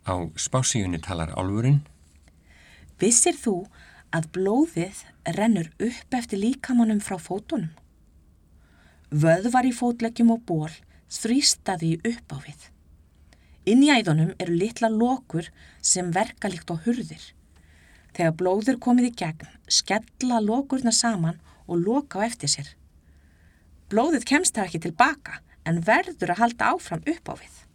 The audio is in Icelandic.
Á spásíunni talar álfurinn. Vissir þú að blóðið rennur upp eftir líkamanum frá fótunum? Vöðvar í fótleggjum og ból þrýsta því upp á við. Inni í æðunum eru litlar lokur sem verka líkt á hurðir. Þegar blóð er komið í gegn, skella lokurnar saman og loka á eftir sér. Blóðið kemst þá ekki tilbaka en verður að halda áfram upp á við.